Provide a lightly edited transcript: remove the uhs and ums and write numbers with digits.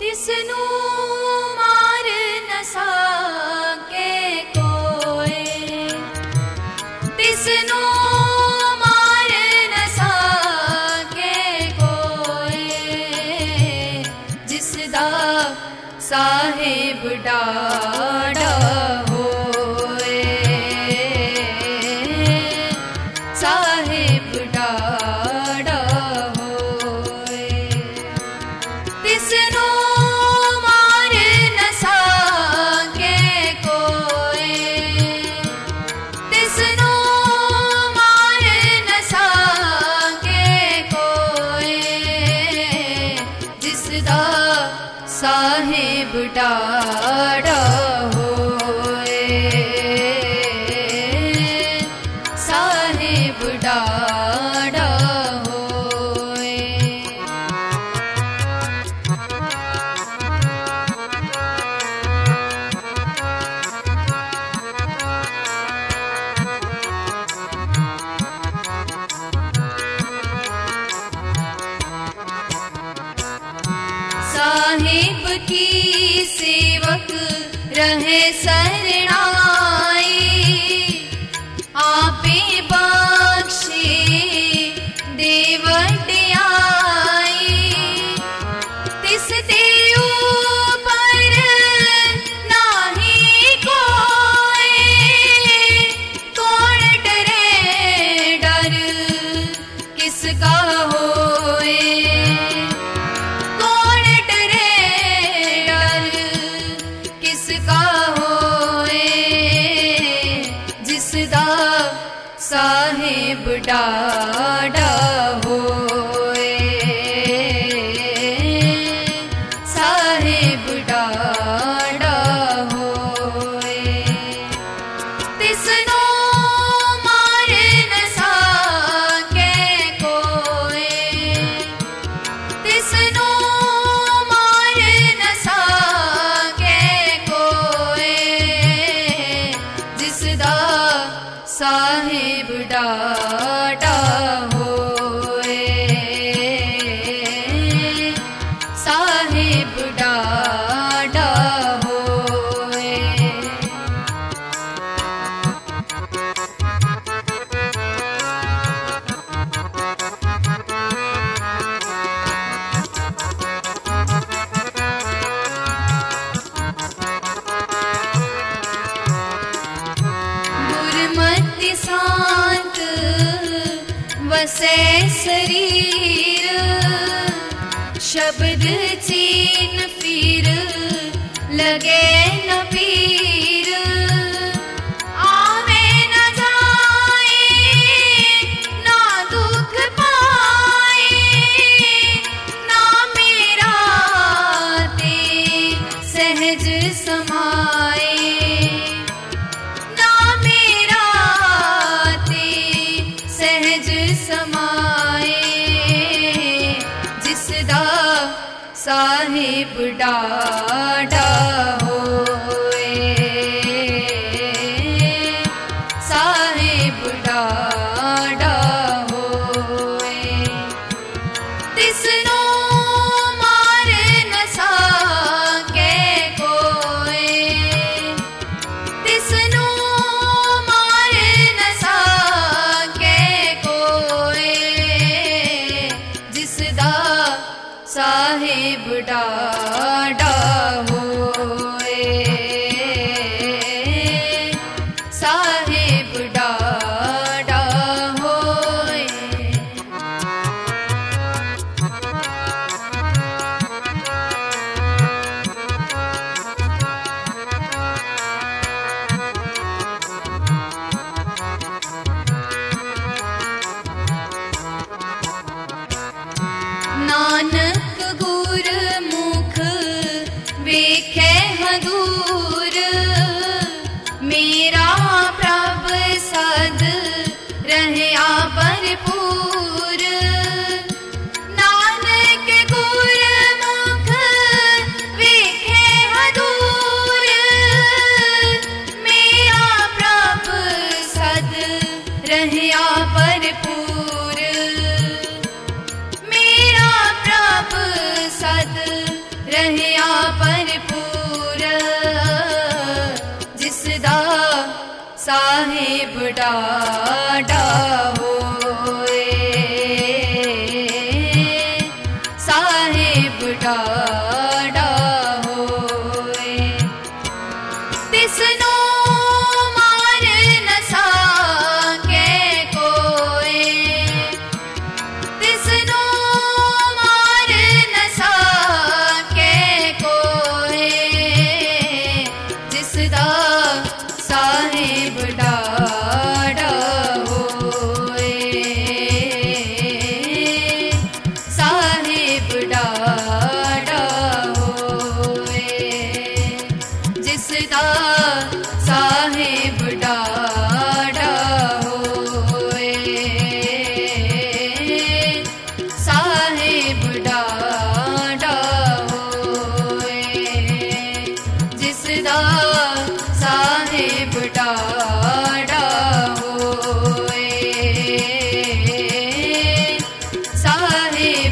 तिसनू मार न सके कोई, तिसनू मार न सके कोई, जिसदा साहिब डाड़ा होए, साहिब डाड़ा होए। तिसनू मार न सके कोई, तिसनू मार न सके कोई, जिसदा साहिब डाड़ा होए, साहिब डाड़ा होए। साहिब की सेवक रहे शरणाई, आपे बख्शे देव वड्याई। तिस ते ऊपर नाही कोई, कौन डरे डर किसका होए, साहिब डाड़ा होए, साहिब डाड़ा होए। तिसनू मार न सके कोई, तिसनू मार न सके कोई, जिसदा साहिब डाड़ा होए, साहिब डाड़ा होए। गुरमति शांत वसे शरीर, शब्द चीन फिर लगे न पीर। आवे न जाए ना दुख पाए, ना मेरा ते सहज समाए, समाए, जिसदा साहिब डाड़ा होए, साहिब डाड़ा होए। तिसनू मार न सके कोई, तिसनू मार न सके कोई, जिसदा साहिब डाड़ा होए, साहिब डाड़ा होए। नानक गुर मुख डाढ़ा होए, साहिब डाढ़ा होए। तिसनो मार न सके कोई, तिसनो मार न सके कोई, जिसदा साहिब डाढ़ा होए, साहिब डाढ़ा होए। जिसदा साहिब डाढ़ा होए, साहिब डाढ़ा होए। जिसदा साहिब डाढ़ा होए, साहिब